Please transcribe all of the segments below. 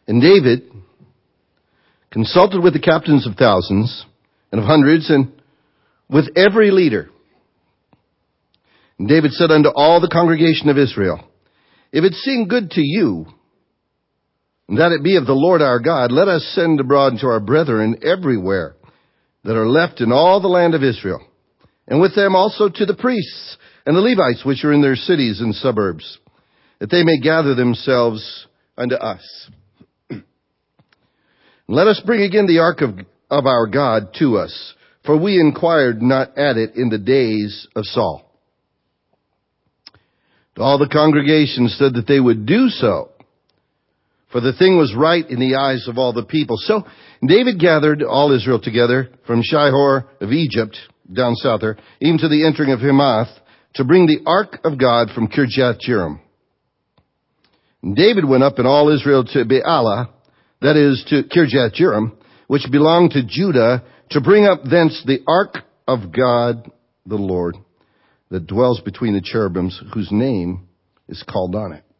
And David consulted with the captains of thousands and of hundreds and with every leader. And David said unto all the congregation of Israel, if it seem good to you, that it be of the Lord our God, let us send abroad to our brethren everywhere that are left in all the land of Israel, and with them also to the priests and the Levites which are in their cities and suburbs, that they may gather themselves unto us. Let us bring again the ark of our God to us, for we inquired not at it in the days of Saul. All the congregation said that they would do so, for the thing was right in the eyes of all the people. So David gathered all Israel together from Shihor of Egypt, down south there, even to the entering of Hamath, to bring the ark of God from Kirjath-jearim. And David went up and all Israel to Baalah, that is to Kirjath-jearim, which belonged to Judah, to bring up thence the ark of God the Lord, that dwells between the cherubims, whose name is called on it.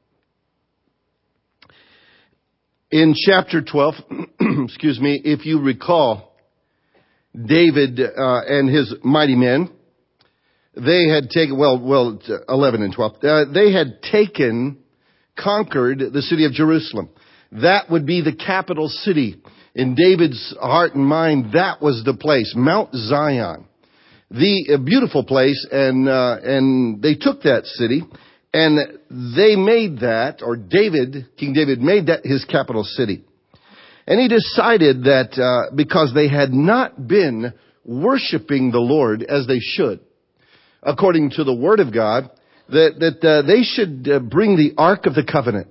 In chapter 12, if you recall, David and his mighty men, they had taken, 11 and 12, they had conquered the city of Jerusalem. That would be the capital city. In David's heart and mind, that was the place, Mount Zion. The beautiful place, and they took that city, and they made that, or King David made that his capital city. And he decided that because they had not been worshiping the Lord as they should, according to the Word of God, that they should bring the Ark of the Covenant.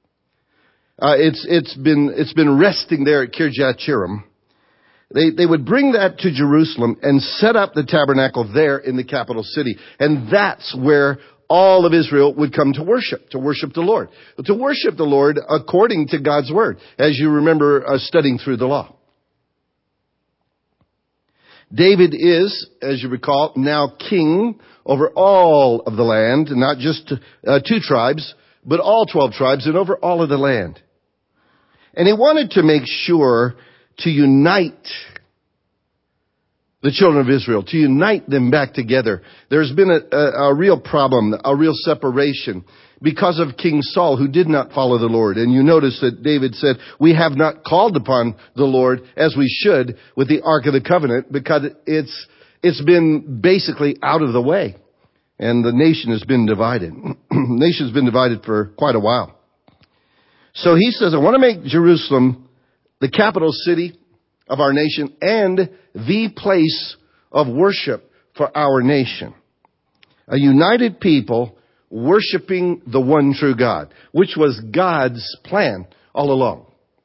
It's been resting there at Kirjath-jearim. They would bring that to Jerusalem and set up the tabernacle there in the capital city. And that's where all of Israel would come to worship the Lord. To worship the Lord according to God's Word, as you remember studying through the law. David is, as you recall, now king over all of the land, not just 2 tribes, but all 12 tribes and over all of the land. And he wanted to make sure to unite the children of Israel, to unite them back together. There's been a real problem, a real separation because of King Saul, who did not follow the Lord. And you notice that David said, we have not called upon the Lord as we should with the Ark of the Covenant, because it's been basically out of the way. And the nation has been divided. The nation's been divided for quite a while. So he says, I want to make Jerusalem the capital city of our nation and the place of worship for our nation. A united people worshiping the one true God, which was God's plan all along.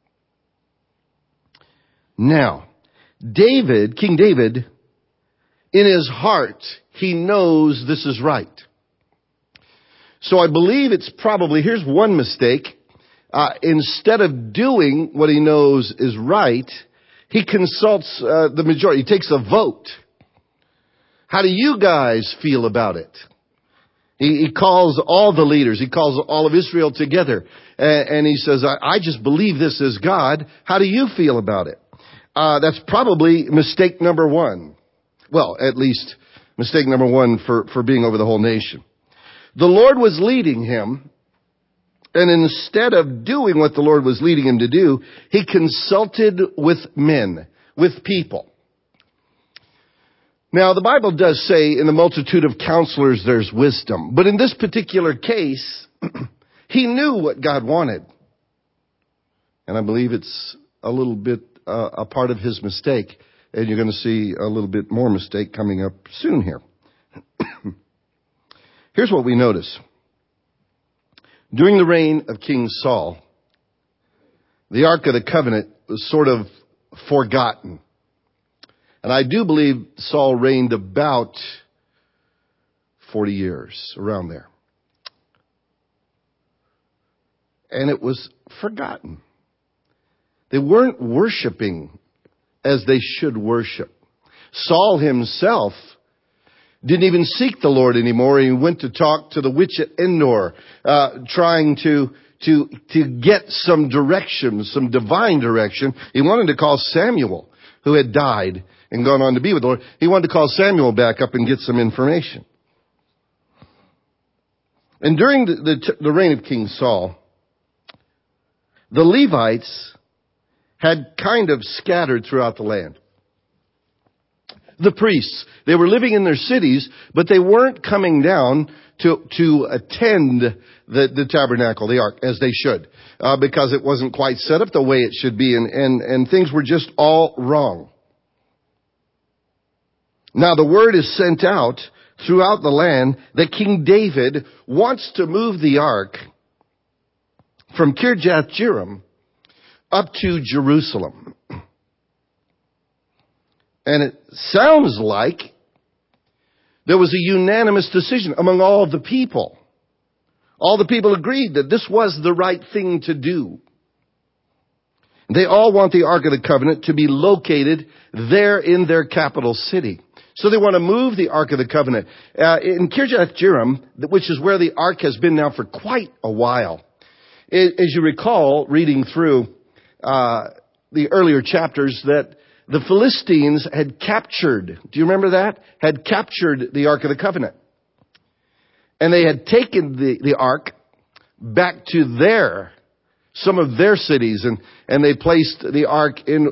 Now, King David, in his heart, he knows this is right. So I believe it's probably, here's one mistake. Instead of doing what he knows is right, he consults the majority. He takes a vote. How do you guys feel about it? He calls all the leaders. He calls all of Israel together. And he says, I just believe this is God. How do you feel about it? That's probably mistake number 1. Well, at least mistake number 1 for being over the whole nation. The Lord was leading him. And instead of doing what the Lord was leading him to do, he consulted with men, with people. Now, the Bible does say in the multitude of counselors there's wisdom. But in this particular case, he knew what God wanted. And I believe it's a little bit a part of his mistake. And you're going to see a little bit more mistake coming up soon here. Here's what we notice. During the reign of King Saul, the Ark of the Covenant was sort of forgotten. And I do believe Saul reigned about 40 years, around there. And it was forgotten. They weren't worshiping as they should worship. Saul himself didn't even seek the Lord anymore. He went to talk to the witch at Endor, trying to to get some direction, some divine direction, he wanted to call Samuel, who had died and gone on to be with the Lord. He wanted to call Samuel back up and get some information. And during the reign of King Saul, the Levites had kind of scattered throughout the land. The priests, they were living in their cities, but they weren't coming down to attend the tabernacle, the ark, as they should, because it wasn't quite set up the way it should be, and things were just all wrong. Now the word is sent out throughout the land that King David wants to move the ark from Kirjath-jearim up to Jerusalem. And it sounds like there was a unanimous decision among all the people. All the people agreed that this was the right thing to do. They all want the Ark of the Covenant to be located there in their capital city. So they want to move the Ark of the Covenant in Kirjath-jearim, which is where the Ark has been now for quite a while. As you recall, reading through the earlier chapters, that the Philistines had captured, do you remember that? Had captured the Ark of the Covenant. And they had taken the Ark back to some of their cities, and they placed the Ark in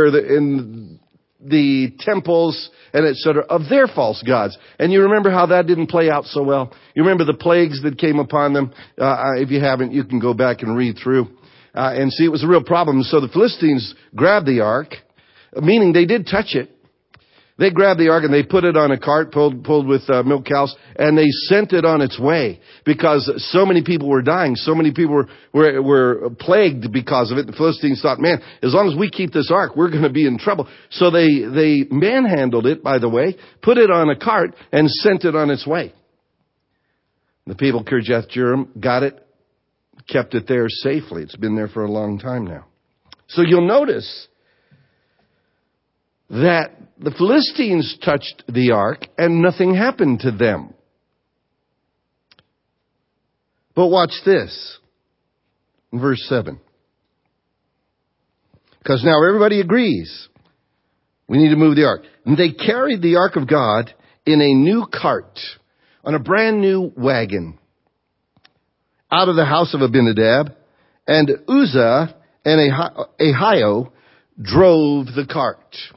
the temples and etc. of their false gods. And you remember how that didn't play out so well? You remember the plagues that came upon them? If you haven't, you can go back and read through and see it was a real problem. So the Philistines grabbed the Ark, meaning they did touch it. They grabbed the ark and they put it on a cart pulled with milk cows, and they sent it on its way because so many people were dying. So many people were plagued because of it. The Philistines thought, man, as long as we keep this ark, we're going to be in trouble. So they manhandled it, by the way, put it on a cart and sent it on its way. The people of Kirjath-jearim got it, kept it there safely. It's been there for a long time now. So you'll notice that the Philistines touched the ark and nothing happened to them. But watch this. In verse 7. Because now everybody agrees we need to move the ark. And they carried the ark of God in a new cart, on a brand new wagon, out of the house of Abinadab, and Uzzah and Ahio drove the cart.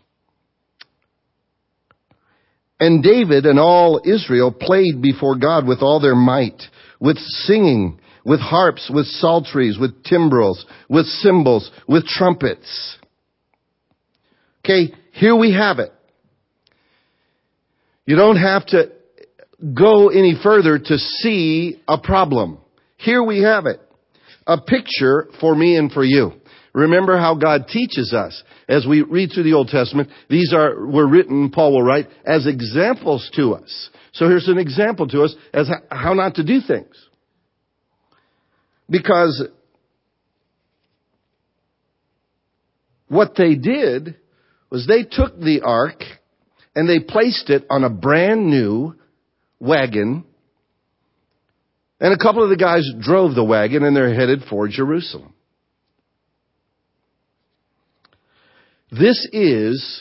And David and all Israel played before God with all their might, with singing, with harps, with psalteries, with timbrels, with cymbals, with trumpets. Okay, here we have it. You don't have to go any further to see a problem. Here we have it. A picture for me and for you. Remember how God teaches us. As we read through the Old Testament, these were written, Paul will write, as examples to us. So here's an example to us as how not to do things. Because what they did was they took the ark and they placed it on a brand new wagon. And a couple of the guys drove the wagon and they're headed for Jerusalem. This is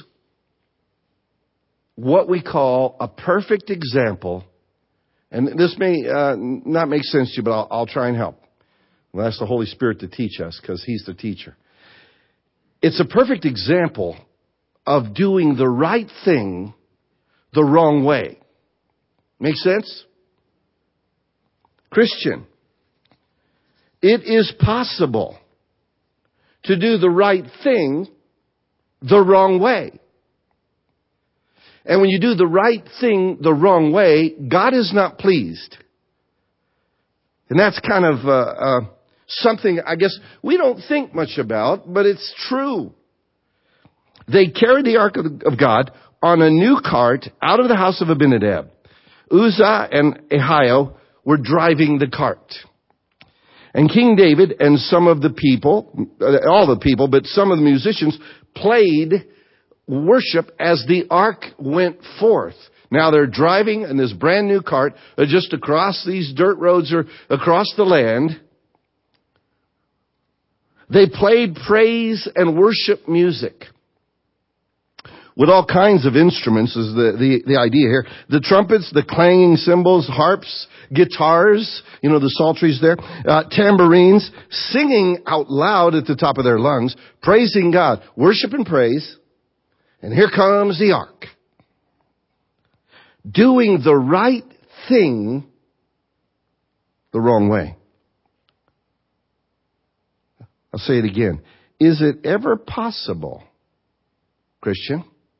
what we call a perfect example, and this may not make sense to you, but I'll try and help. We'll ask the Holy Spirit to teach us because He's the teacher. It's a perfect example of doing the right thing the wrong way. Make sense? Christian, it is possible to do the right thing the wrong way. And when you do the right thing the wrong way, God is not pleased. And that's kind of something I guess we don't think much about, but it's true. They carried the ark of God on a new cart out of the house of Abinadab. Uzzah and Ahio were driving the cart. And King David and some of the people, all the people, but some of the musicians played worship as the ark went forth. Now they're driving in this brand new cart just across these dirt roads or across the land. They played praise and worship music with all kinds of instruments is the idea here. The trumpets, the clanging cymbals, harps, guitars, the psalteries there, tambourines, singing out loud at the top of their lungs, praising God, worship and praise. And here comes the ark. Doing the right thing the wrong way. I'll say it again. Is it ever possible, Christian,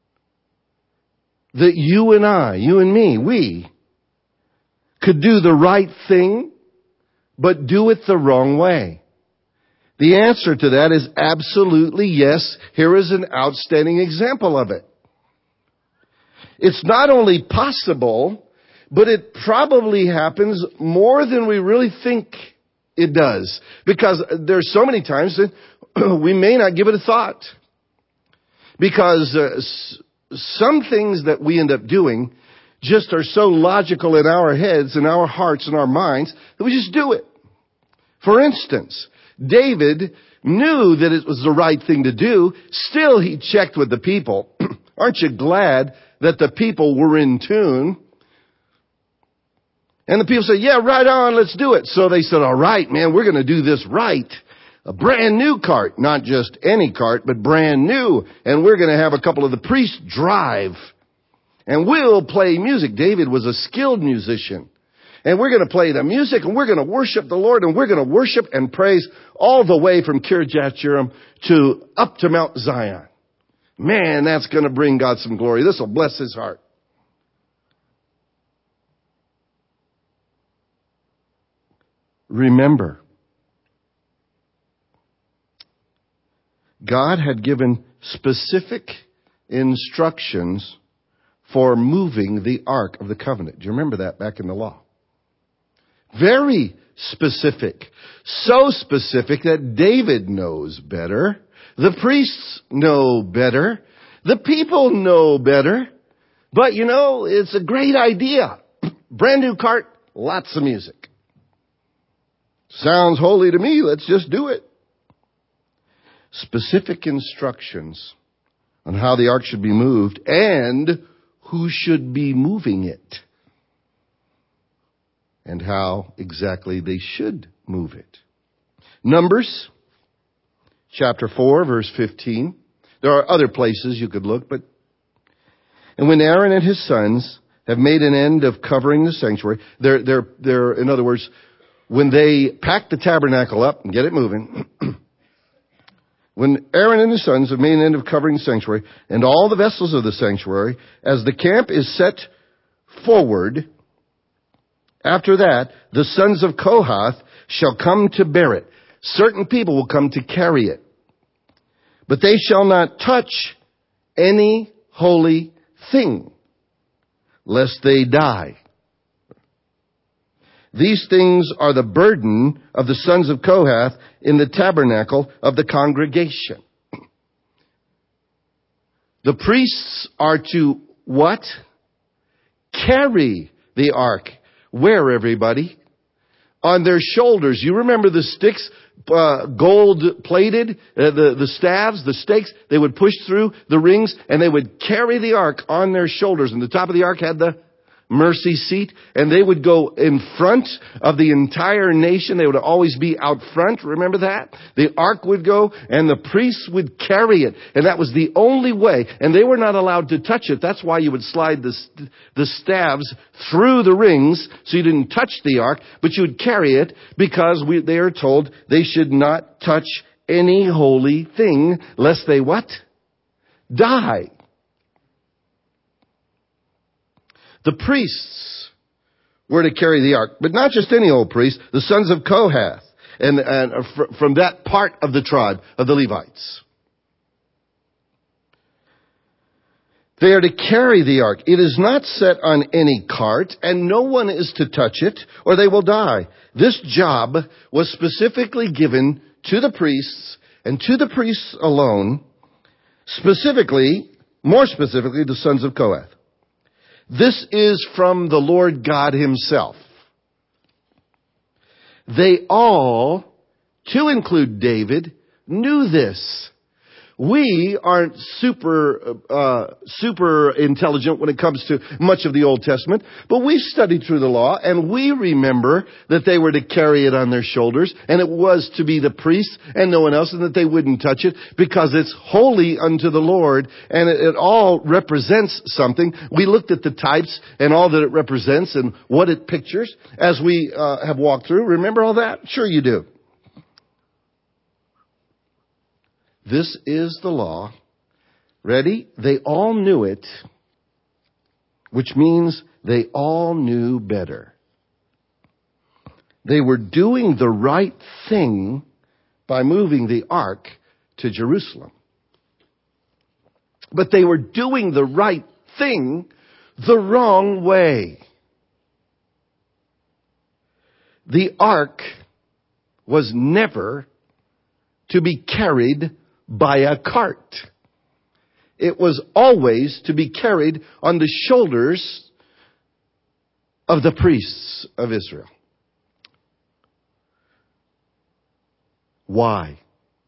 that you and me, we could do the right thing, but do it the wrong way? The answer to that is absolutely yes. Here is an outstanding example of it. It's not only possible, but it probably happens more than we really think it does. Because there's so many times that we may not give it a thought. Because some things that we end up doing just are so logical in our heads and our hearts and our minds that we just do it. For instance, David knew that it was the right thing to do. Still, he checked with the people. Aren't you glad that the people were in tune? And the people said, yeah, right on, let's do it. So they said, all right, man, we're going to do this right. A brand new cart, not just any cart, but brand new. And we're going to have a couple of the priests drive. And we'll play music. David was a skilled musician. And we're going to play the music, and we're going to worship the Lord, and we're going to worship and praise all the way from Kirjath Jearim to up to Mount Zion. Man, that's going to bring God some glory. This will bless his heart. Remember, God had given specific instructions for moving the Ark of the Covenant. Do you remember that back in the law? Very specific. So specific that David knows better. The priests know better. The people know better. But it's a great idea. Brand new cart, lots of music. Sounds holy to me. Let's just do it. Specific instructions on how the ark should be moved and who should be moving it. And how exactly they should move it. Numbers, chapter 4, verse 15. There are other places you could look, and when Aaron and his sons have made an end of covering the sanctuary, they're in other words, when they pack the tabernacle up and get it moving, when Aaron and his sons have made an end of covering the sanctuary and all the vessels of the sanctuary, as the camp is set forward, after that, the sons of Kohath shall come to bear it. Certain people will come to carry it. But they shall not touch any holy thing, lest they die. These things are the burden of the sons of Kohath in the tabernacle of the congregation. The priests are to what? Carry the ark. Where, everybody? On their shoulders. You remember the sticks, gold plated, the staves, the stakes, they would push through the rings and they would carry the ark on their shoulders. And the top of the ark had the mercy seat, and they would go in front of the entire nation. They would always be out front. Remember that? The ark would go, and the priests would carry it, and that was the only way. And they were not allowed to touch it. That's why you would slide the staves through the rings, so you didn't touch the ark, but you would carry it, because they are told they should not touch any holy thing, lest they what? Die. The priests were to carry the ark, but not just any old priest, the sons of Kohath, and from that part of the tribe of the Levites. They are to carry the ark. It is not set on any cart, and no one is to touch it, or they will die. This job was specifically given to the priests, and to the priests alone, more specifically, the sons of Kohath. This is from the Lord God himself. They all, to include David, knew this. We aren't super intelligent when it comes to much of the Old Testament, but we've studied through the law, and we remember that they were to carry it on their shoulders, and it was to be the priests and no one else, and that they wouldn't touch it because it's holy unto the Lord, and it all represents something. We looked at the types and all that it represents and what it pictures as we have walked through. Remember all that? Sure you do. This is the law. Ready? They all knew it, which means they all knew better. They were doing the right thing by moving the ark to Jerusalem. But they were doing the right thing the wrong way. The ark was never to be carried by a cart. It was always to be carried on the shoulders of the priests of Israel. Why?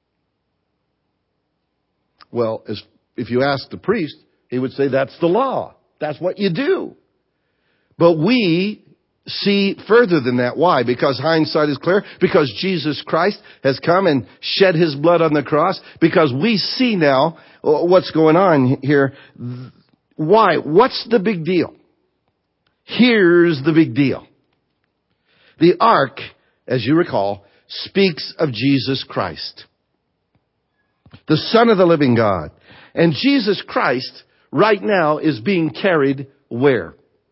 Well, if you ask the priest, he would say that's the law. That's what you do. But we see further than that. Why? Because hindsight is clear. Because Jesus Christ has come and shed his blood on the cross. Because we see now what's going on here. Why? What's the big deal? Here's the big deal. The ark, as you recall, speaks of Jesus Christ, the Son of the living God. And Jesus Christ right now is being carried where?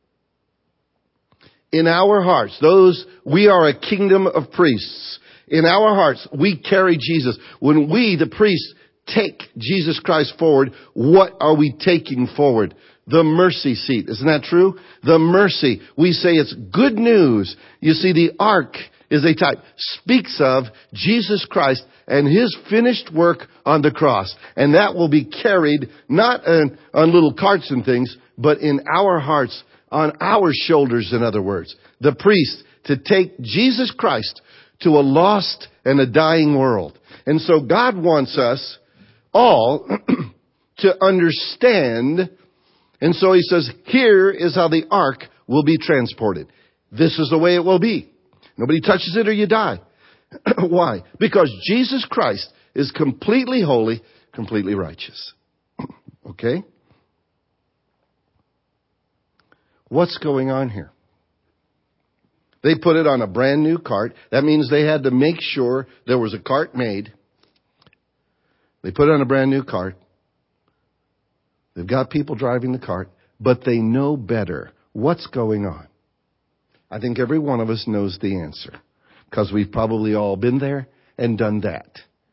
In our hearts. We are a kingdom of priests. In our hearts, we carry Jesus. When we, the priests, take Jesus Christ forward, what are we taking forward? The mercy seat. Isn't that true? The mercy. We say it's good news. You see, the ark is a type, speaks of Jesus Christ and his finished work on the cross. And that will be carried not on little carts and things, but in our hearts, on our shoulders, in other words. The priest to take Jesus Christ to a lost and a dying world. And so God wants us all to understand. And so he says, here is how the ark will be transported. This is the way it will be. Nobody touches it or you die. Why? Because Jesus Christ is completely holy, completely righteous. Okay? What's going on here? They put it on a brand new cart. That means they had to make sure there was a cart made. They put it on a brand new cart. They've got people driving the cart, but they know better. What's going on? I think every one of us knows the answer, because we've probably all been there and done that.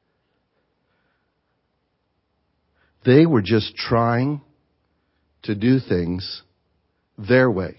They were just trying to do things their way.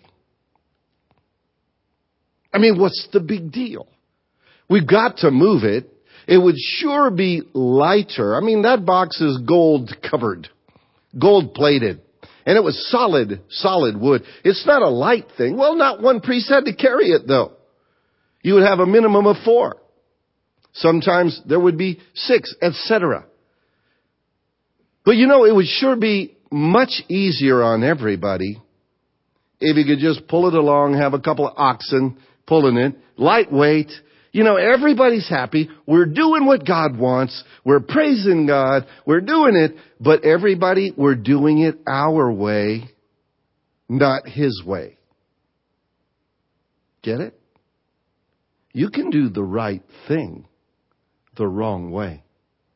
I mean, what's the big deal? We've got to move it. It would sure be lighter. I mean, that box is gold covered, gold plated. And it was solid wood. It's not a light thing. Well, not one priest had to carry it, though. You would have a minimum of 4. Sometimes there would be 6, etc. But it would sure be much easier on everybody if you could just pull it along, have a couple of oxen pulling it, lightweight. Everybody's happy. We're doing what God wants. We're praising God. We're doing it. But everybody, we're doing it our way, not his way. Get it? You can do the right thing the wrong way.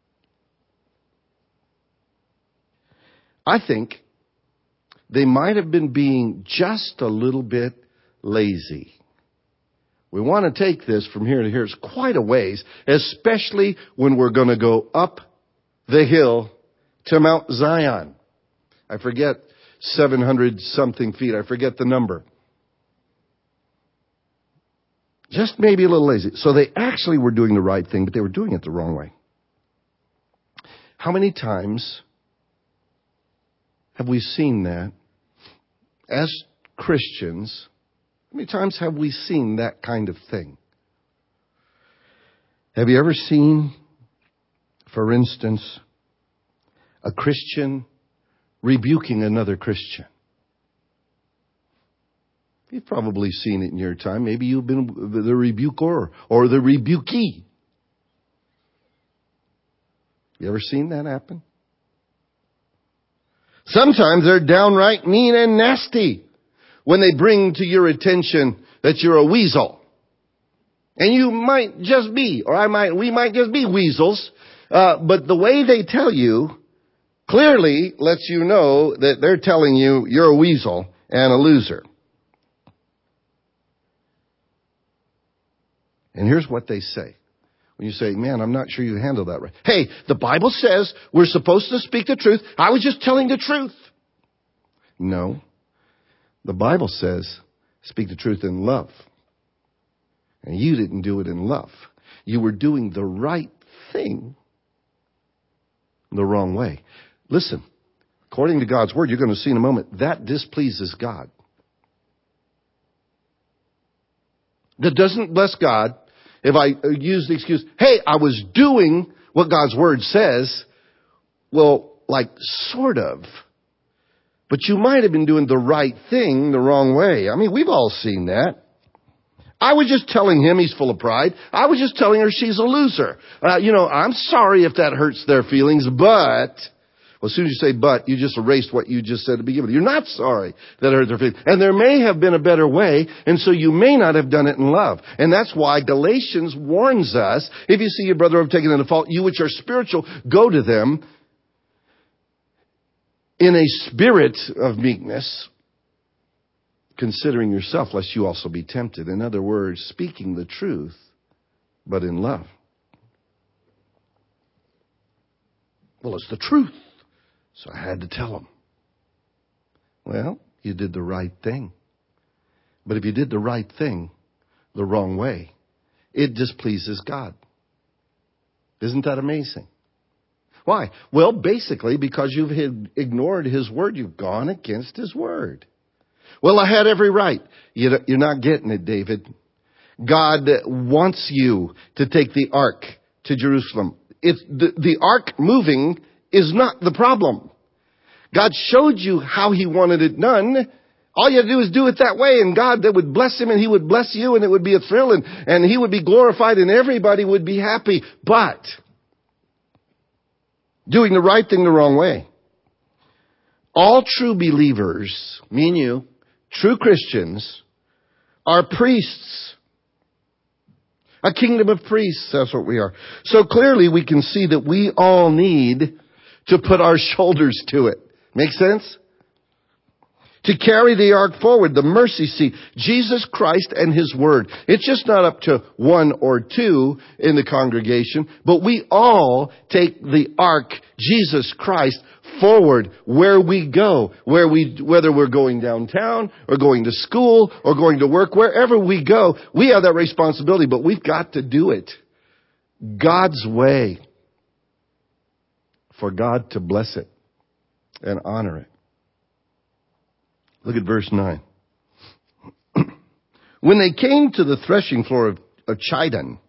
I think they might have been being just a little bit lazy. We want to take this from here to here. It's quite a ways, especially when we're going to go up the hill to Mount Zion. I forget 700 something feet. I forget the number. Just maybe a little lazy. So they actually were doing the right thing, but they were doing it the wrong way. How many times have we seen that as Christians? How many times have we seen that kind of thing? Have you ever seen For instance, a Christian rebuking another Christian. You've probably seen it in your time. Maybe you've been the rebuker or the rebukee. You ever seen that happen? Sometimes they're downright mean and nasty when they bring to your attention that you're a weasel. And you might just be, or we might just be weasels. But the way they tell you clearly lets you know that they're telling you you're a weasel and a loser. And here's what they say. When you say, man, I'm not sure you handled that right. Hey, the Bible says we're supposed to speak the truth. I was just telling the truth. No. The Bible says speak the truth in love. And you didn't do it in love. You were doing the right thing the wrong way. Listen, according to God's word, you're going to see in a moment, that displeases God. That doesn't bless God. If I use the excuse, hey, I was doing what God's word says, well, like sort of. But you might have been doing the right thing the wrong way. I mean, we've all seen that. I was just telling him he's full of pride. I was just telling her she's a loser. I'm sorry if that hurts their feelings, but... Well, as soon as you say but, you just erased what you just said to begin with. You're not sorry that it hurt their feelings. And there may have been a better way, and so you may not have done it in love. And that's why Galatians warns us, if you see your brother overtaken in a fault, you which are spiritual, go to them in a spirit of meekness, considering yourself, lest you also be tempted. In other words, speaking the truth, but in love. Well, it's the truth. So I had to tell him. Well, you did the right thing. But if you did the right thing the wrong way, it displeases God. Isn't that amazing? Why? Well, basically because you've ignored His word. You've gone against His word. Well, I had every right. You're not getting it, David. God wants you to take the ark to Jerusalem. It's the ark moving is not the problem. God showed you how He wanted it done. All you have to do is do it that way, and God that would bless him, and He would bless you, and it would be a thrill, and He would be glorified, and everybody would be happy. But doing the right thing the wrong way. All true believers, me and you, true Christians, are priests. A kingdom of priests, that's what we are. So clearly we can see that we all need to put our shoulders to it. Make sense? To carry the ark forward, the mercy seat, Jesus Christ and His word. It's just not up to one or two in the congregation, but we all take the ark, Jesus Christ, forward where we go, whether we're going downtown or going to school or going to work, wherever we go, we have that responsibility, but we've got to do it God's way for God to bless it and honor it. Look at verse 9. When they came to the threshing floor of Chidon,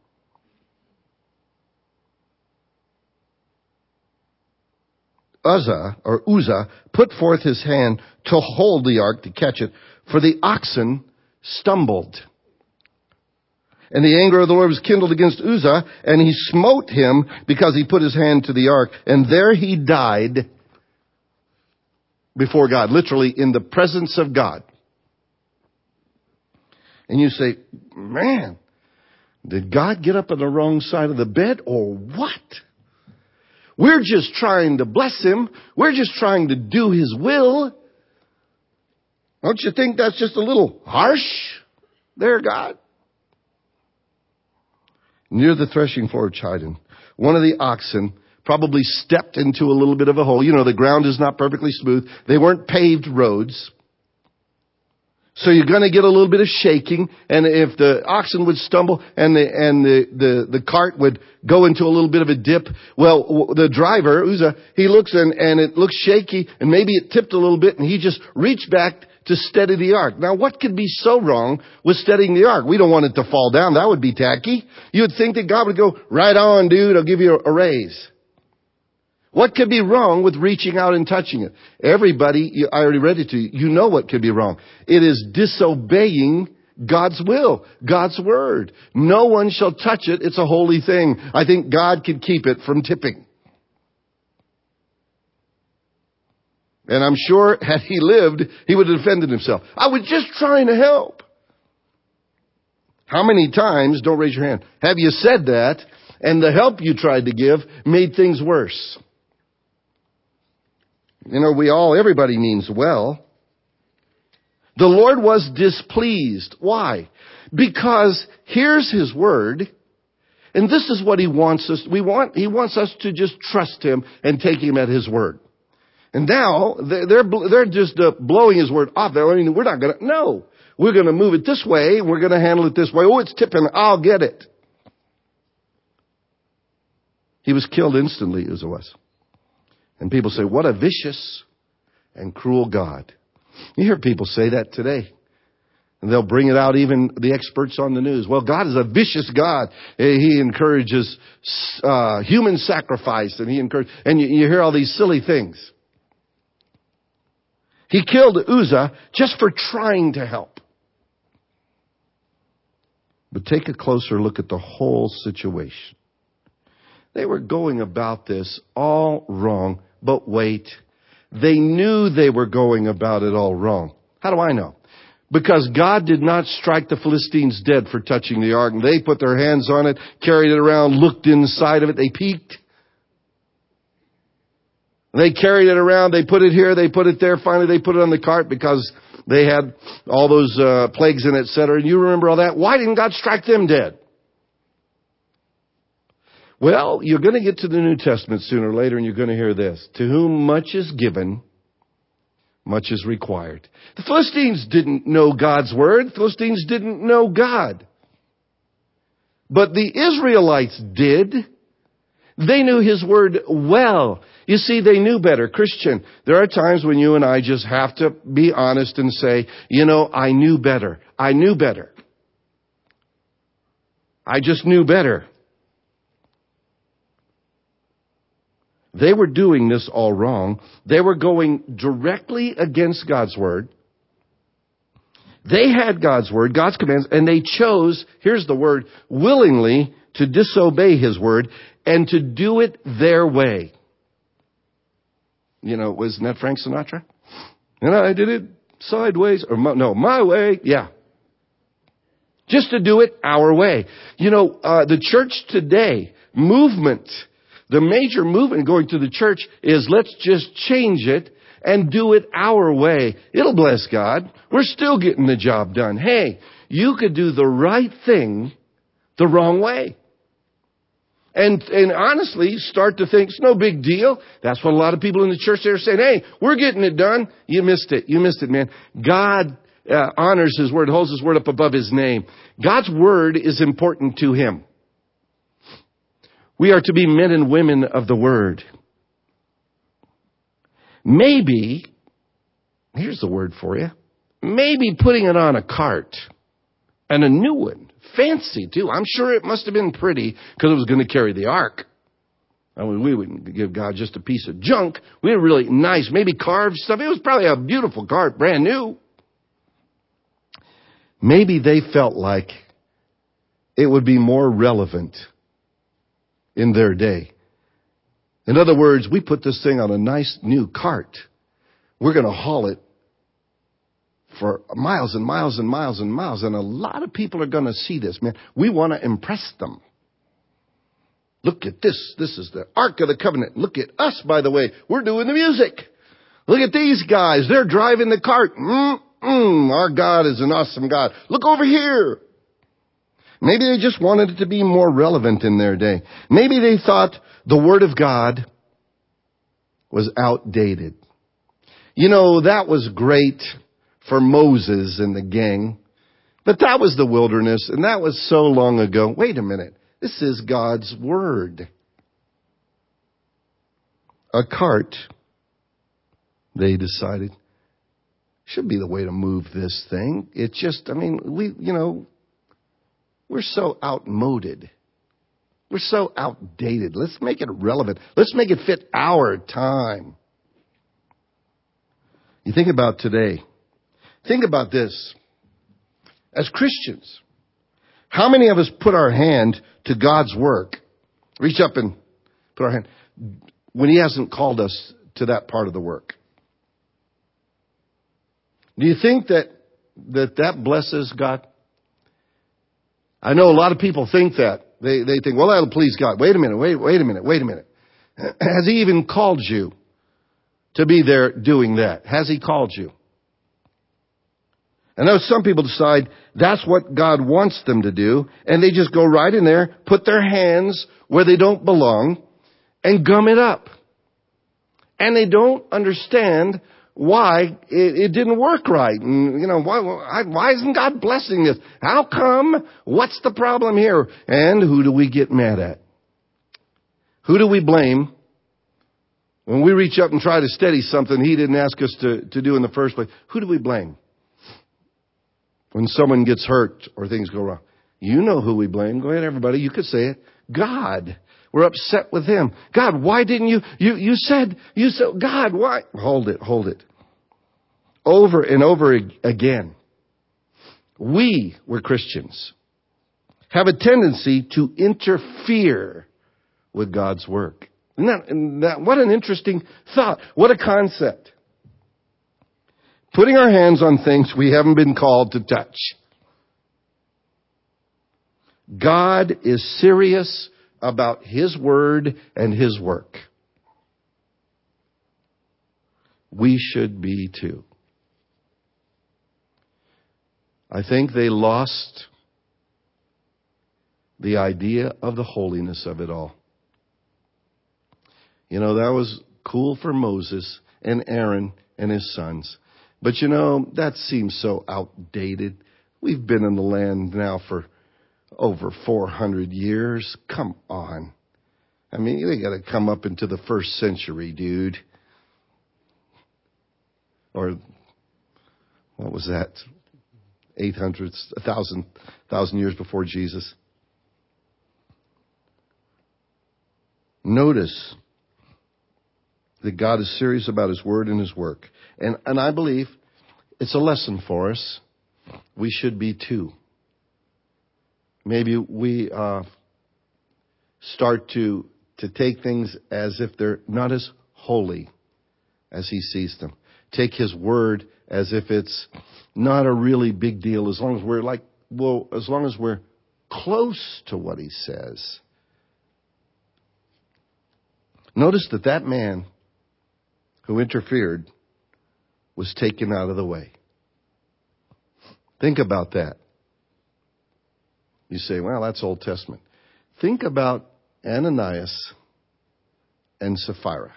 Uzzah put forth his hand to hold the ark to catch it, for the oxen stumbled. And the anger of the Lord was kindled against Uzzah, and He smote him because he put his hand to the ark. And there he died before God, literally in the presence of God. And you say, man, did God get up on the wrong side of the bed or what? We're just trying to bless him. We're just trying to do His will. Don't you think that's just a little harsh there, God? Near the threshing floor of Chidon, one of the oxen probably stepped into a little bit of a hole. You know, the ground is not perfectly smooth. They weren't paved roads. So you're going to get a little bit of shaking. And if the oxen would stumble and the cart would go into a little bit of a dip, well, the driver, Uzzah, he looks and it looks shaky and maybe it tipped a little bit and he just reached back to steady the ark. Now, what could be so wrong with steadying the ark? We don't want it to fall down. That would be tacky. You would think that God would go, right on, dude, I'll give you a raise. What could be wrong with reaching out and touching it? Everybody, I already read it to you. You know what could be wrong. It is disobeying God's will, God's word. No one shall touch it. It's a holy thing. I think God could keep it from tipping. And I'm sure had he lived, he would have defended himself. I was just trying to help. How many times, don't raise your hand, have you said that and the help you tried to give made things worse? You know, everybody means well. The Lord was displeased. Why? Because here's His word, and this is what He wants us. He wants us to just trust Him and take Him at His word. And now they're just blowing His word off. I mean, we're not going to. No, we're going to move it this way. We're going to handle it this way. Oh, it's tipping. I'll get it. He was killed instantly, Uzzah was. And people say, what a vicious and cruel God. You hear people say that today. And they'll bring it out, even the experts on the news. Well, God is a vicious God. He encourages human sacrifice. And you hear all these silly things. He killed Uzzah just for trying to help. But take a closer look at the whole situation. They were going about this all wrong. But wait, they knew they were going about it all wrong. How do I know? Because God did not strike the Philistines dead for touching the ark. And they put their hands on it, carried it around, looked inside of it. They peeked. They carried it around. They put it here. They put it there. Finally, they put it on the cart because they had all those plagues in it, etc. And you remember all that. Why didn't God strike them dead? Well, you're going to get to the New Testament sooner or later, and you're going to hear this. To whom much is given, much is required. The Philistines didn't know God's word. The Philistines didn't know God. But the Israelites did. They knew His word well. You see, they knew better. Christian, there are times when you and I just have to be honest and say, you know, I knew better. I knew better. I just knew better. They were doing this all wrong. They were going directly against God's word. They had God's word, God's commands, and they chose, here's the word, willingly to disobey His word and to do it their way. You know, wasn't that Frank Sinatra? And I did it sideways, or my way. Yeah. Just to do it our way. You know, the church today, the major movement going to the church is let's just change it and do it our way. It'll bless God. We're still getting the job done. Hey, you could do the right thing the wrong way. And honestly, start to think it's no big deal. That's what a lot of people in the church are saying. Hey, we're getting it done. You missed it. You missed it, man. God honors His word, holds His word up above His name. God's word is important to Him. We are to be men and women of the word. Maybe, here's the word for you, maybe putting it on a cart, and a new one, fancy too. I'm sure it must have been pretty because it was going to carry the ark. I mean, we wouldn't give God just a piece of junk. We had really nice, maybe carved stuff. It was probably a beautiful cart, brand new. Maybe they felt like it would be more relevant in their day. In other words, we put this thing on a nice new cart. We're going to haul it for miles and miles and miles and miles. And a lot of people are going to see this, man. We want to impress them. Look at this. This is the Ark of the Covenant. Look at us, by the way. We're doing the music. Look at these guys. They're driving the cart. Our God is an awesome God. Look over here. Maybe they just wanted it to be more relevant in their day. Maybe they thought the Word of God was outdated. You know, that was great for Moses and the gang, but that was the wilderness, and that was so long ago. Wait a minute. This is God's Word. A cart, they decided, should be the way to move this thing. It's just, we're so outmoded. We're so outdated. Let's make it relevant. Let's make it fit our time. You think about today. Think about this. As Christians, how many of us put our hand to God's work? Reach up and put our hand when He hasn't called us to that part of the work. Do you think that blesses God? I know a lot of people think that. They think, well, that'll please God. Wait a minute. Has He even called you to be there doing that? Has He called you? I know some people decide that's what God wants them to do, and they just go right in there, put their hands where they don't belong, and gum it up. And they don't understand why it didn't work right. And, why isn't God blessing this? How come? What's the problem here? And who do we get mad at? Who do we blame when we reach up and try to steady something He didn't ask us to do in the first place? Who do we blame? When someone gets hurt or things go wrong. You know who we blame. Go ahead, everybody. You could say it. God. We're upset with Him. God, why didn't you said, God, why? Hold it. Over and over again. We're Christians, have a tendency to interfere with God's work. Isn't that what an interesting thought. What a concept. Putting our hands on things we haven't been called to touch. God is serious about His word and His work. We should be too. I think they lost the idea of the holiness of it all. That was cool for Moses and Aaron and his sons. But that seems so outdated. We've been in the land now for over 400 years. Come on. I mean, they got to come up into the first century, dude. Or, what was that? 800, 1,000 years before Jesus. Notice that God is serious about His word and His work. And I believe it's a lesson for us. We should be too. Maybe we start to take things as if they're not as holy as He sees them. Take His word as if it's not a really big deal, as long as we're close to what He says. Notice that man who interfered was taken out of the way. Think about that. You say, well, that's Old Testament. Think about Ananias and Sapphira.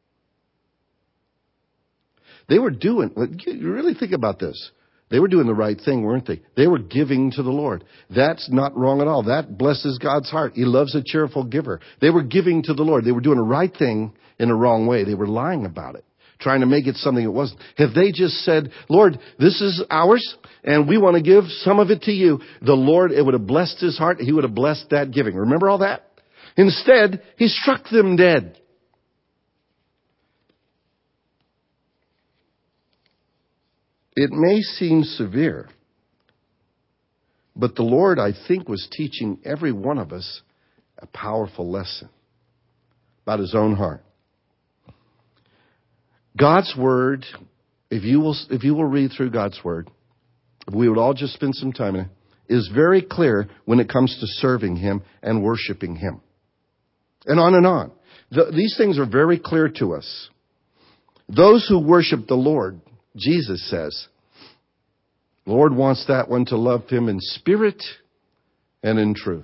They were doing, you really think about this. They were doing the right thing, weren't they? They were giving to the Lord. That's not wrong at all. That blesses God's heart. He loves a cheerful giver. They were giving to the Lord. They were doing the right thing in a wrong way. They were lying about it, trying to make it something it wasn't. If they just said, Lord, this is ours, and we want to give some of it to you, the Lord, it would have blessed His heart. He would have blessed that giving. Remember all that? Instead, He struck them dead. It may seem severe, but the Lord, I think, was teaching every one of us a powerful lesson about His own heart. God's Word, if you will read through God's Word, if we would all just spend some time in it, is very clear when it comes to serving Him and worshiping Him. And on and on. These things are very clear to us. Those who worship the Lord, Jesus says, the Lord wants that one to love Him in spirit and in truth.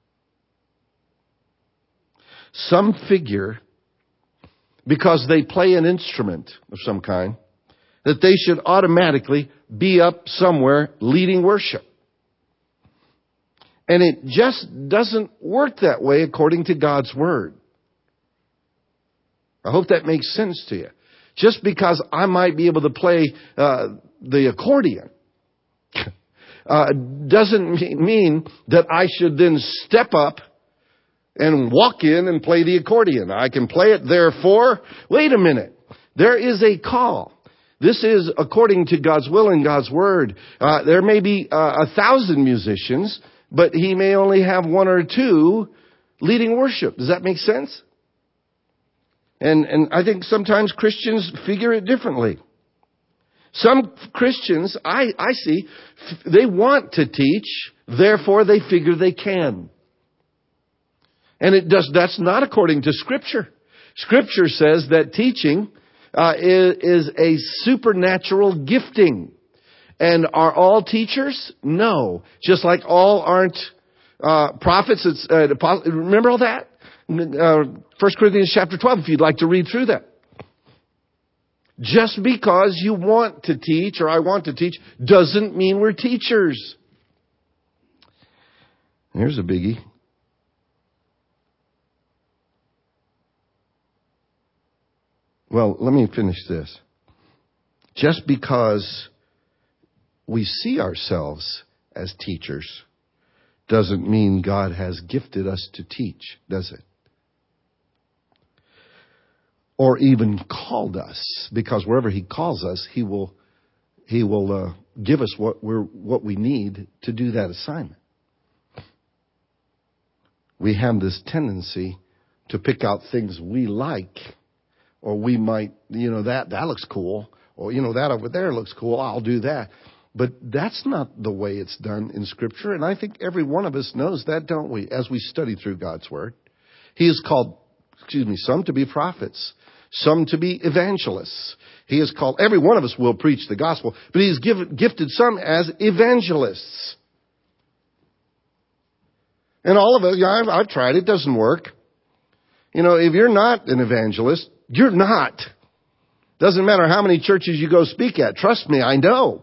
Some figure, because they play an instrument of some kind, that they should automatically be up somewhere leading worship. And it just doesn't work that way according to God's Word. I hope that makes sense to you. Just because I might be able to play the accordion doesn't mean that I should then step up and walk in and play the accordion. I can play it, therefore, wait a minute. There is a call. This is according to God's will and God's word. There may be 1,000 musicians, but he may only have 1 or 2 leading worship. Does that make sense? And I think sometimes Christians figure it differently. Some Christians, I see, they want to teach, therefore they figure they can. And that's not according to Scripture. Scripture says that teaching is a supernatural gifting. And are all teachers? No. Just like all aren't prophets. Remember all that? 1 Corinthians chapter 12, if you'd like to read through that. Just because you want to teach, or I want to teach, doesn't mean we're teachers. Here's a biggie. Well, let me finish this. Just because we see ourselves as teachers doesn't mean God has gifted us to teach, does it? Or even called us, because wherever He calls us, He will give us what we need to do that assignment. We have this tendency to pick out things we like, or we might, that looks cool, or that over there looks cool, I'll do that. But that's not the way it's done in Scripture, and I think every one of us knows that, don't we? As we study through God's Word, He has called, some to be prophets, some to be evangelists. He has called, every one of us will preach the gospel, but He's gifted some as evangelists. And all of us, I've tried, it doesn't work. If you're not an evangelist, you're not. Doesn't matter how many churches you go speak at. Trust me, I know.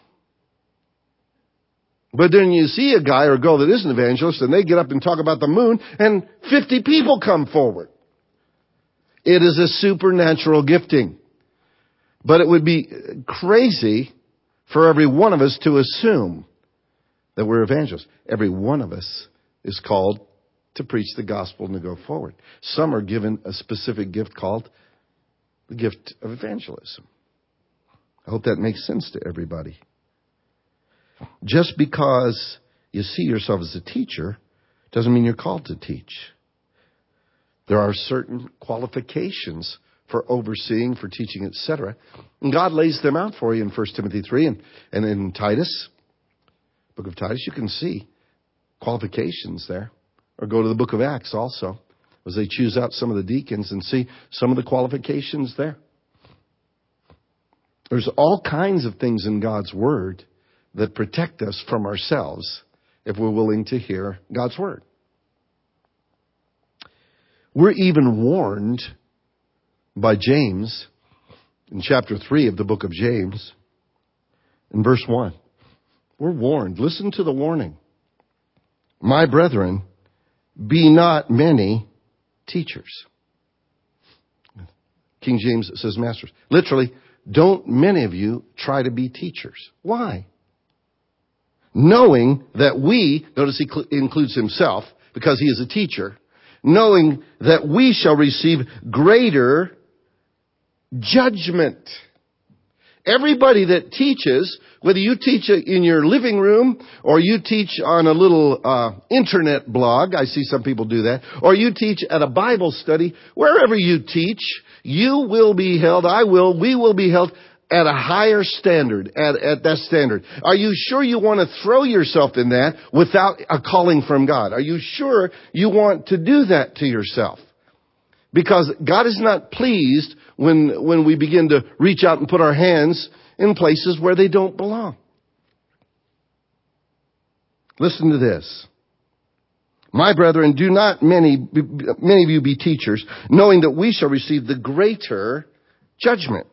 But then you see a guy or girl that is an evangelist and they get up and talk about the moon and 50 people come forward. It is a supernatural gifting. But it would be crazy for every one of us to assume that we're evangelists. Every one of us is called to preach the gospel and to go forward. Some are given a specific gift called the gift of evangelism. I hope that makes sense to everybody. Just because you see yourself as a teacher doesn't mean you're called to teach. There are certain qualifications for overseeing, for teaching, etc. And God lays them out for you in 1 Timothy 3 and in Titus, book of Titus. You can see qualifications there. Or go to the book of Acts also, as they choose out some of the deacons and see some of the qualifications there. There's all kinds of things in God's Word that protect us from ourselves if we're willing to hear God's Word. We're even warned by James in chapter 3 of the book of James, in verse 1. We're warned. Listen to the warning. My brethren, be not many teachers. King James says masters. Literally, don't many of you try to be teachers. Why? Knowing that we, notice he includes himself because he is a teacher, knowing that we shall receive greater judgment. Everybody that teaches, whether you teach in your living room or you teach on a little internet blog, I see some people do that, or you teach at a Bible study, wherever you teach, you will be held, we will be held at a higher standard, at that standard. Are you sure you want to throw yourself in that without a calling from God? Are you sure you want to do that to yourself? Because God is not pleased when we begin to reach out and put our hands in places where they don't belong. Listen to this. My brethren, do not many of you be teachers, knowing that we shall receive the greater judgment.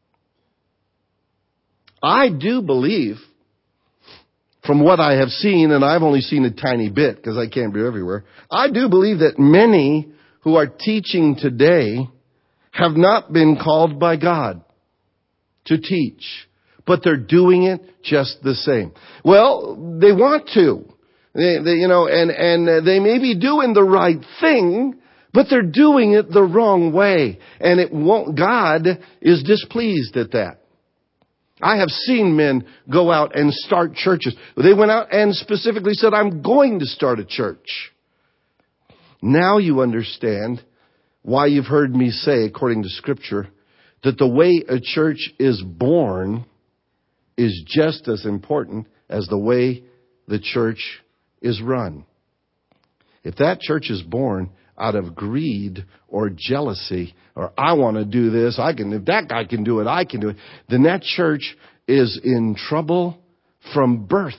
I do believe, from what I have seen, and I've only seen a tiny bit because I can't be everywhere, I do believe that many who are teaching today have not been called by God to teach, but they're doing it just the same. Well, they want to. And they may be doing the right thing, but they're doing it the wrong way. And God is displeased at that. I have seen men go out and start churches. They went out and specifically said, I'm going to start a church. Now you understand why you've heard me say, according to Scripture, that the way a church is born is just as important as the way the church is run. If that church is born out of greed or jealousy, or I want to do this, if that guy can do it, I can do it, then that church is in trouble from birth.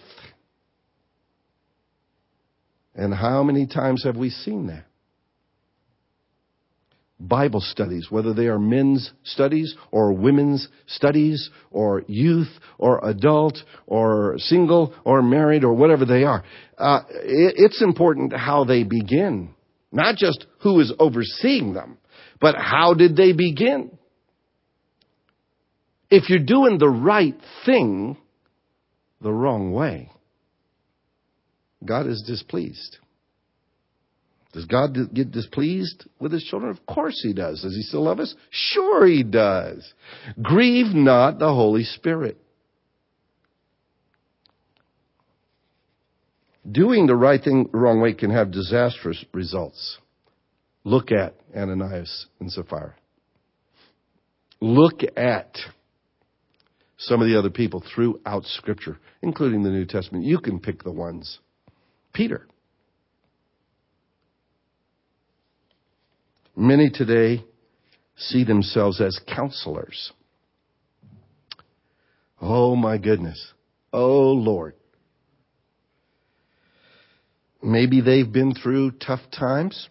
And how many times have we seen that? Bible studies, whether they are men's studies or women's studies or youth or adult or single or married or whatever they are. It's important how they begin. Not just who is overseeing them, but how did they begin? If you're doing the right thing the wrong way, God is displeased. Does God get displeased with His children? Of course He does. Does He still love us? Sure He does. Grieve not the Holy Spirit. Doing the right thing the wrong way can have disastrous results. Look at Ananias and Sapphira. Look at some of the other people throughout Scripture, including the New Testament. You can pick the ones. Peter. Many today see themselves as counselors. Oh my goodness. Oh Lord. Maybe they've been through tough times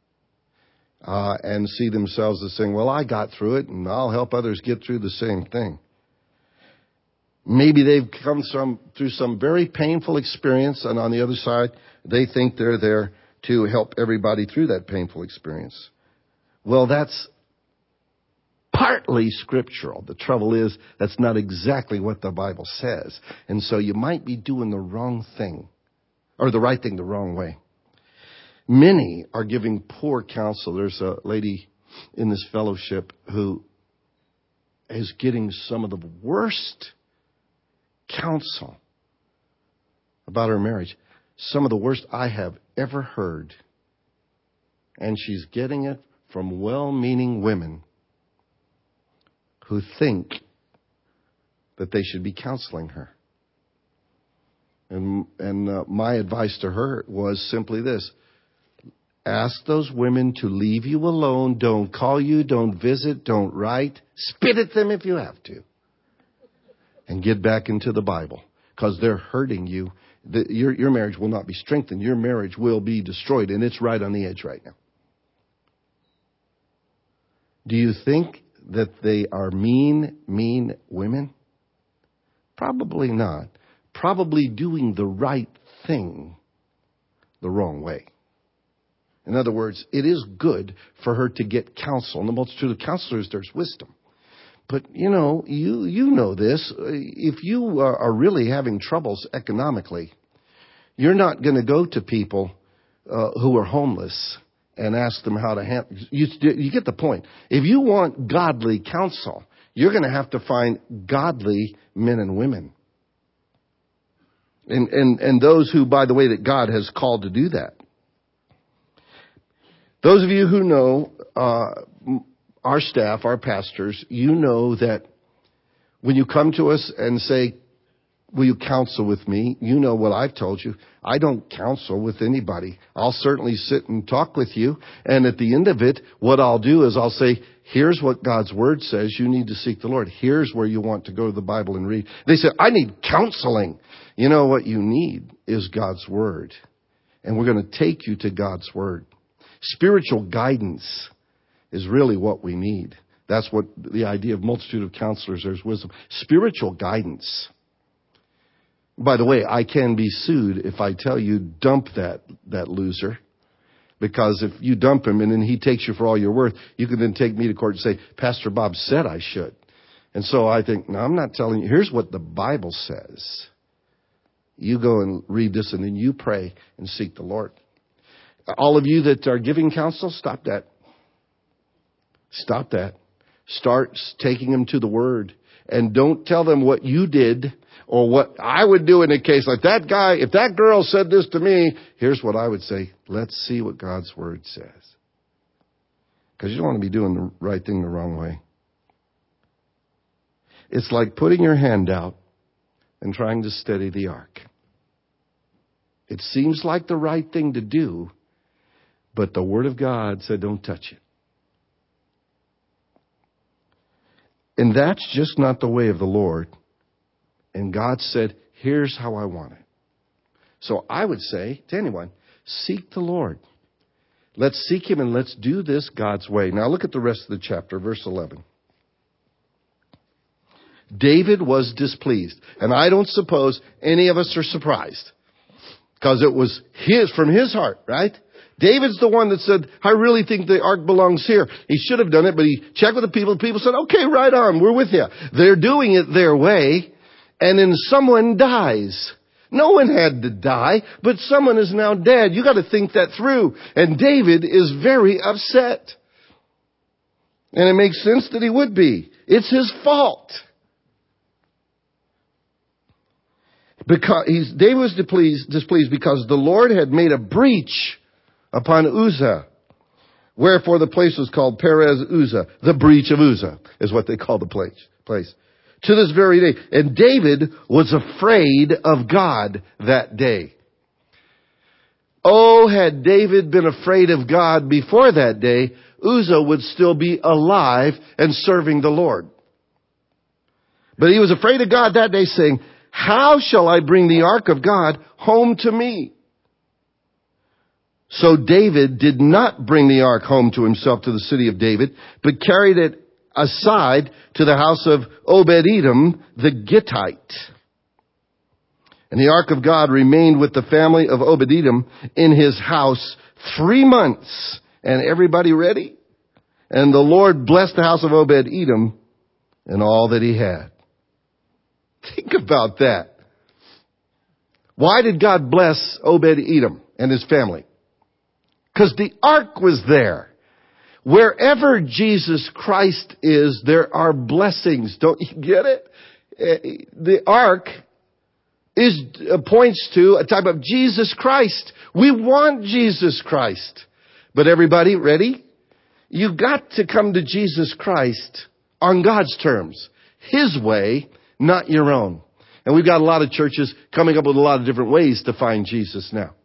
and see themselves as saying, well, I got through it and I'll help others get through the same thing. Maybe they've come through some very painful experience, and on the other side, they think they're there to help everybody through that painful experience. Well, that's partly scriptural. The trouble is, that's not exactly what the Bible says. And so you might be doing the wrong thing, or the right thing the wrong way. Many are giving poor counsel. There's a lady in this fellowship who is getting some of the worst counsel about her marriage. Some of the worst I have ever heard. And she's getting it from well-meaning women who think that they should be counseling her. And my advice to her was simply this. Ask those women to leave you alone. Don't call you. Don't visit. Don't write. Spit at them if you have to. And get back into the Bible. Because they're hurting you. Your marriage will not be strengthened. Your marriage will be destroyed. And it's right on the edge right now. Do you think that they are mean women? Probably not. Probably doing the right thing the wrong way. In other words, it is good for her to get counsel. In the multitude of counselors, there's wisdom. But, you know this. If you are really having troubles economically, you're not going to go to people who are homeless and ask them how to handle. You get the point. If you want godly counsel, you're going to have to find godly men and women. And those who, by the way, that God has called to do that. Those of you who know our staff, our pastors, you know that when you come to us and say, will you counsel with me? You know what I've told you. I don't counsel with anybody. I'll certainly sit and talk with you. And at the end of it, what I'll do is I'll say, here's what God's Word says. You need to seek the Lord. Here's where you want to go to the Bible and read. They say, I need counseling. You know what you need is God's Word. And we're going to take you to God's Word. Spiritual guidance is really what we need. That's what the idea of multitude of counselors, there's wisdom. Spiritual guidance. By the way, I can be sued if I tell you dump that loser. Because if you dump him and then he takes you for all you're worth, you can then take me to court and say, Pastor Bob said I should. And so I think, no, I'm not telling you. Here's what the Bible says. You go and read this and then you pray and seek the Lord. All of you that are giving counsel, stop that. Stop that. Start taking them to the Word. And don't tell them what you did or what I would do in a case like that guy. If that girl said this to me, here's what I would say. Let's see what God's Word says. Because you don't want to be doing the right thing the wrong way. It's like putting your hand out and trying to steady the ark. It seems like the right thing to do, but the Word of God said don't touch it. And that's just not the way of the Lord. And God said, here's how I want it. So I would say to anyone, seek the Lord. Let's seek Him and let's do this God's way. Now look at the rest of the chapter, verse 11. David was displeased. And I don't suppose any of us are surprised. Because it was from his heart, right? David's the one that said, I really think the ark belongs here. He should have done it, but he checked with the people. The people said, okay, right on, we're with you. They're doing it their way, and then someone dies. No one had to die, but someone is now dead. You got to think that through. And David is very upset. And it makes sense that he would be. It's his fault. David was displeased because the Lord had made a breach upon Uzzah. Wherefore the place was called Perez Uzzah. The breach of Uzzah is what they call the place. To this very day. And David was afraid of God that day. Oh, had David been afraid of God before that day, Uzzah would still be alive and serving the Lord. But he was afraid of God that day, saying, how shall I bring the ark of God home to me? So David did not bring the ark home to himself to the city of David, but carried it aside to the house of Obed-Edom the Gittite. And the ark of God remained with the family of Obed-Edom in his house 3 months. And everybody ready? And the Lord blessed the house of Obed-Edom and all that he had. Think about that. Why did God bless Obed-Edom and his family? Because the ark was there. Wherever Jesus Christ is, there are blessings. Don't you get it? The ark points to a type of Jesus Christ. We want Jesus Christ. But everybody, ready? You've got to come to Jesus Christ on God's terms. His way, not your own. And we've got a lot of churches coming up with a lot of different ways to find Jesus now.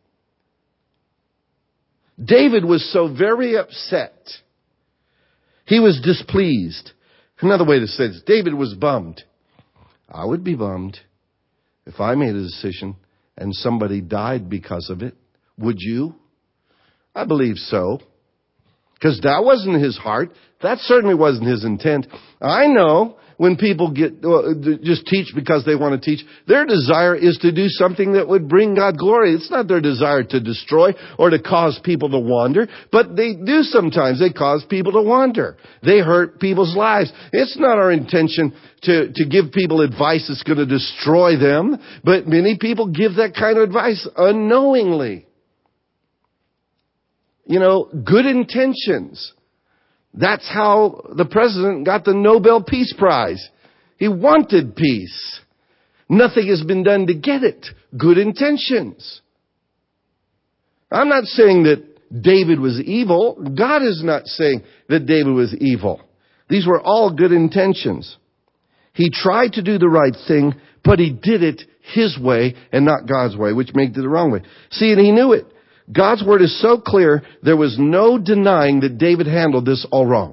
David was so very upset. He was displeased. Another way to say this, David was bummed. I would be bummed if I made a decision and somebody died because of it. Would you? I believe so. Because that wasn't his heart. That certainly wasn't his intent. I know when people just teach because they want to teach, their desire is to do something that would bring God glory. It's not their desire to destroy or to cause people to wander, but they do sometimes. They cause people to wander. They hurt people's lives. It's not our intention to give people advice that's going to destroy them, but many people give that kind of advice unknowingly. You know, good intentions. That's how the president got the Nobel Peace Prize. He wanted peace. Nothing has been done to get it. Good intentions. I'm not saying that David was evil. God is not saying that David was evil. These were all good intentions. He tried to do the right thing, but he did it his way and not God's way, which made it the wrong way. See, and he knew it. God's word is so clear, there was no denying that David handled this all wrong.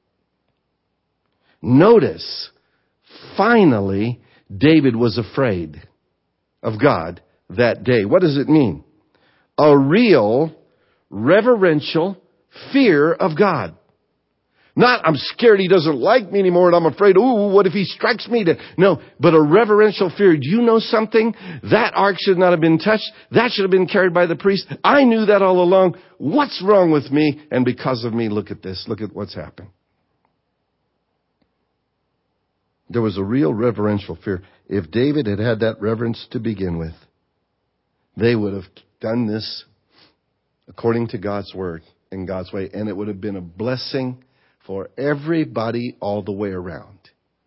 Notice, finally, David was afraid of God that day. What does it mean? A real, reverential fear of God. Not, I'm scared he doesn't like me anymore and I'm afraid, ooh, what if he strikes me? No, but a reverential fear. Do you know something? That ark should not have been touched. That should have been carried by the priest. I knew that all along. What's wrong with me? And because of me, look at this. Look at what's happened. There was a real reverential fear. If David had had that reverence to begin with, They would have done this according to God's word and God's way, and it would have been a blessing for everybody all the way around.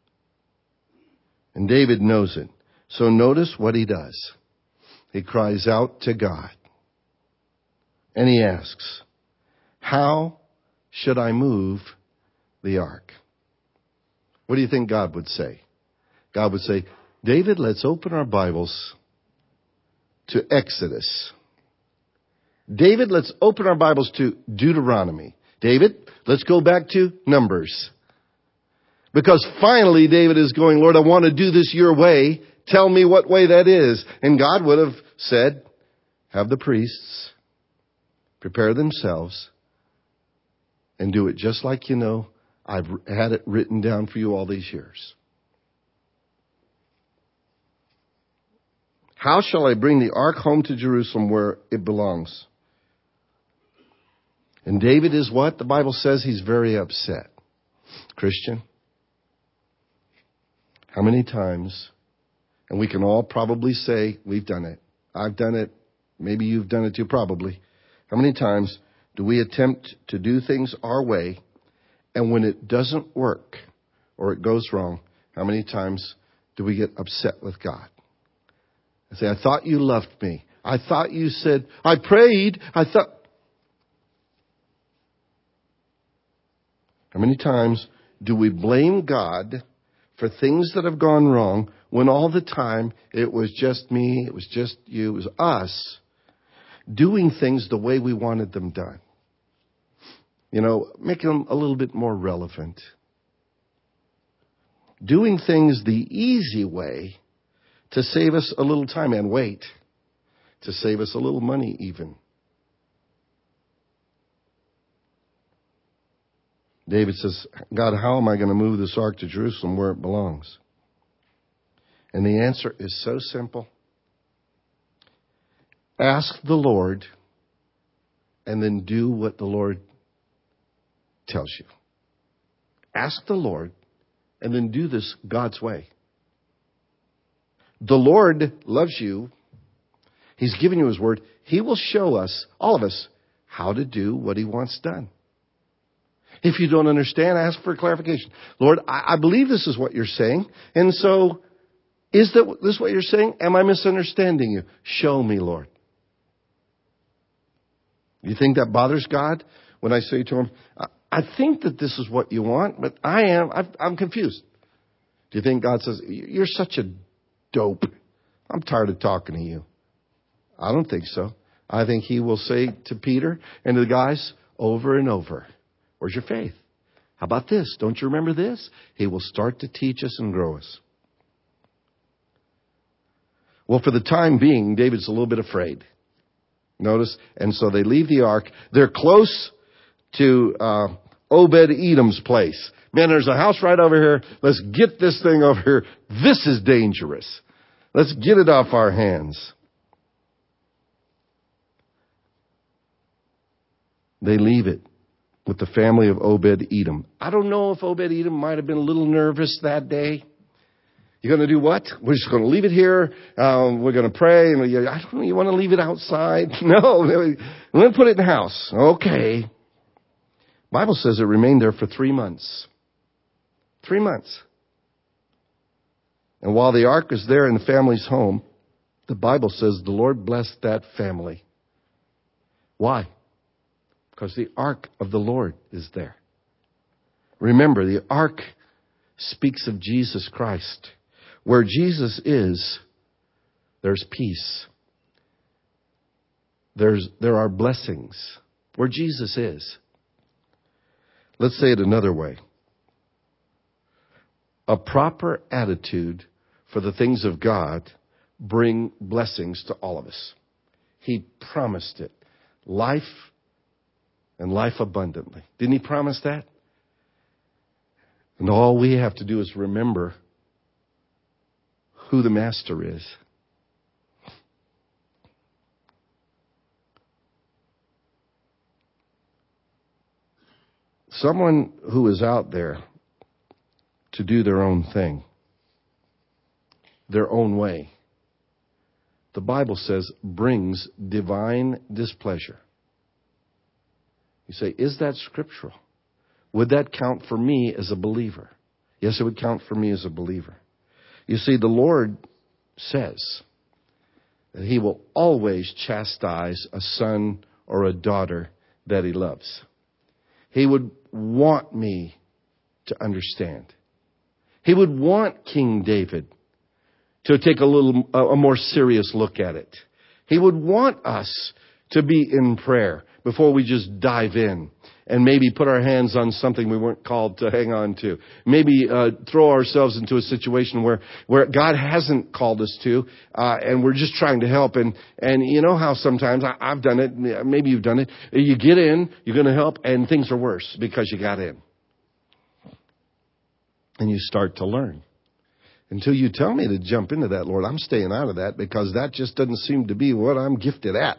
And David knows it. So notice what he does. He cries out to God. And he asks, how should I move the ark? What do you think God would say? God would say, David, let's open our Bibles to Exodus. David, let's open our Bibles to Deuteronomy. David, let's go back to Numbers. Because finally David is going, Lord, I want to do this your way. Tell me what way that is. And God would have said, have the priests prepare themselves and do it just like you know I've had it written down for you all these years. How shall I bring the ark home to Jerusalem where it belongs? And David is what? The Bible says he's very upset. Christian, how many times, and we can all probably say, we've done it. I've done it. Maybe you've done it too, probably. How many times do we attempt to do things our way, and when it doesn't work or it goes wrong, how many times do we get upset with God? I say, I thought you loved me. I thought you said, I prayed. I thought. How many times do we blame God for things that have gone wrong when all the time it was just me, it was just you, it was us doing things the way we wanted them done? You know, make them a little bit more relevant. Doing things the easy way to save us a little time and wait, to save us a little money even. David says, God, how am I going to move this ark to Jerusalem where it belongs? And the answer is so simple. Ask the Lord and then do what the Lord tells you. Ask the Lord and then do this God's way. The Lord loves you. He's given you His word. He will show us, all of us, how to do what He wants done. If you don't understand, ask for clarification. Lord, I believe this is what you're saying. And so, is this what you're saying? Am I misunderstanding you? Show me, Lord. You think that bothers God when I say to Him, I think that this is what you want, but I'm confused. Do you think God says, you're such a dope. I'm tired of talking to you. I don't think so. I think He will say to Peter and to the guys over and over, where's your faith? How about this? Don't you remember this? He will start to teach us and grow us. Well, for the time being, David's a little bit afraid. Notice, and so they leave the ark. They're close to Obed-Edom's place. Man, there's a house right over here. Let's get this thing over here. This is dangerous. Let's get it off our hands. They leave it with the family of Obed-Edom. I don't know if Obed-Edom might have been a little nervous that day. You're going to do what? We're just going to leave it here. We're going to pray. And I don't know. You want to leave it outside? No. We're going to put it in the house. Okay. Bible says it remained there for 3 months. 3 months. And while the ark is there in the family's home, the Bible says the Lord blessed that family. Why? Because the ark of the Lord is there. Remember, the ark speaks of Jesus Christ. Where Jesus is, there's peace. There are blessings. Where Jesus is. Let's say it another way. A proper attitude for the things of God bring blessings to all of us. He promised it. Life and life abundantly. Didn't He promise that? And all we have to do is remember who the Master is. Someone who is out there to do their own thing, their own way, the Bible says, brings divine displeasure. You say, is that scriptural? Would that count for me as a believer? Yes, it would count for me as a believer. You see, the Lord says that He will always chastise a son or a daughter that He loves. He would want me to understand. He would want King David to take a more serious look at it. He would want us to be in prayer before we just dive in and maybe put our hands on something we weren't called to hang on to. Maybe throw ourselves into a situation where God hasn't called us to, and we're just trying to help. And you know how sometimes, I've done it, maybe you've done it, you get in, you're going to help, and things are worse because you got in. And you start to learn. Until you tell me to jump into that, Lord, I'm staying out of that because that just doesn't seem to be what I'm gifted at.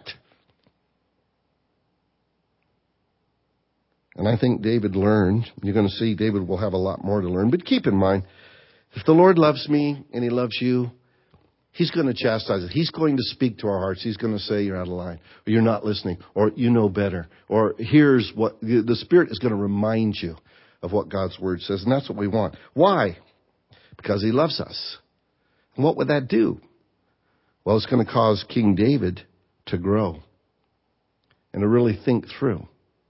And I think David learned. You're going to see David will have a lot more to learn. But keep in mind, if the Lord loves me and He loves you, He's going to chastise it. He's going to speak to our hearts. He's going to say you're out of line, or you're not listening, or you know better, or here's what the Spirit is going to remind you of what God's Word says. And that's what we want. Why? Because He loves us. And what would that do? Well, it's going to cause King David to grow and to really think through.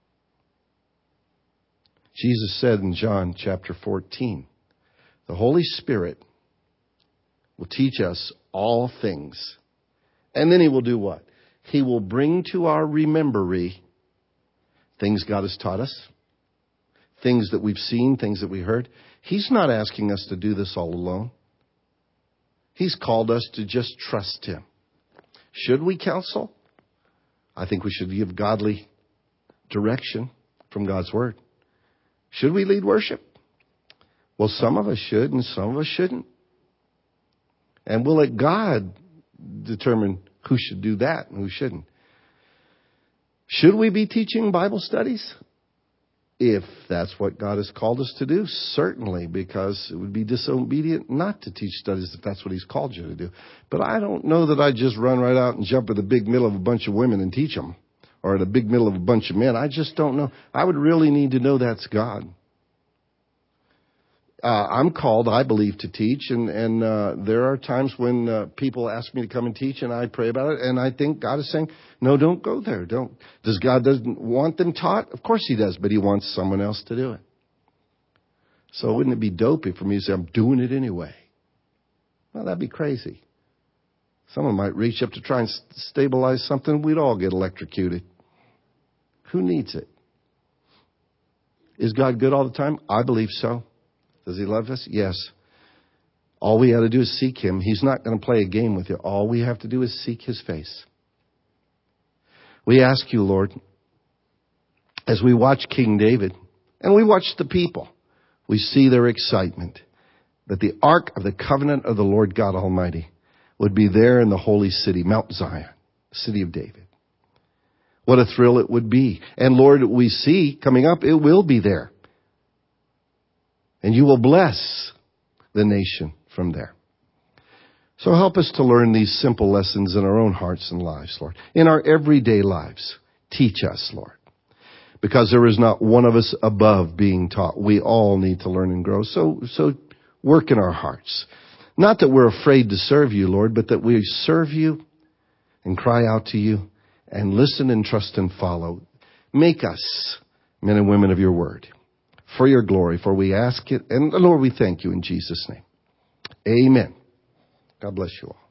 Jesus said in John chapter 14, the Holy Spirit will teach us all things. And then He will do what? He will bring to our remembery things God has taught us, things that we've seen, things that we heard. He's not asking us to do this all alone. He's called us to just trust Him. Should we counsel? I think we should give godly direction from God's Word. Should we lead worship? Well, some of us should and some of us shouldn't. And we'll let God determine who should do that and who shouldn't. Should we be teaching Bible studies? If that's what God has called us to do, certainly, because it would be disobedient not to teach studies if that's what He's called you to do. But I don't know that I just run right out and jump in the big middle of a bunch of women and teach them, or in the big middle of a bunch of men. I just don't know. I would really need to know that's God. I'm called, I believe, to teach, and there are times when people ask me to come and teach, and I pray about it, and I think God is saying, no, don't go there. Don't. Does God doesn't want them taught? Of course He does, but He wants someone else to do it. So wouldn't it be dopey for me to say, I'm doing it anyway? Well, that'd be crazy. Someone might reach up to try and stabilize something. We'd all get electrocuted. Who needs it? Is God good all the time? I believe so. Does He love us? Yes. All we have to do is seek Him. He's not going to play a game with you. All we have to do is seek His face. We ask You, Lord, as we watch King David, and we watch the people, we see their excitement that the Ark of the Covenant of the Lord God Almighty would be there in the holy city, Mount Zion, city of David. What a thrill it would be. And Lord, we see coming up, it will be there. And You will bless the nation from there. So help us to learn these simple lessons in our own hearts and lives, Lord. In our everyday lives, teach us, Lord. Because there is not one of us above being taught. We all need to learn and grow. So work in our hearts. Not that we're afraid to serve You, Lord, but that we serve You and cry out to You and listen and trust and follow. Make us men and women of Your word. For Your glory, for we ask it. And Lord, we thank You in Jesus' name. Amen. God bless you all.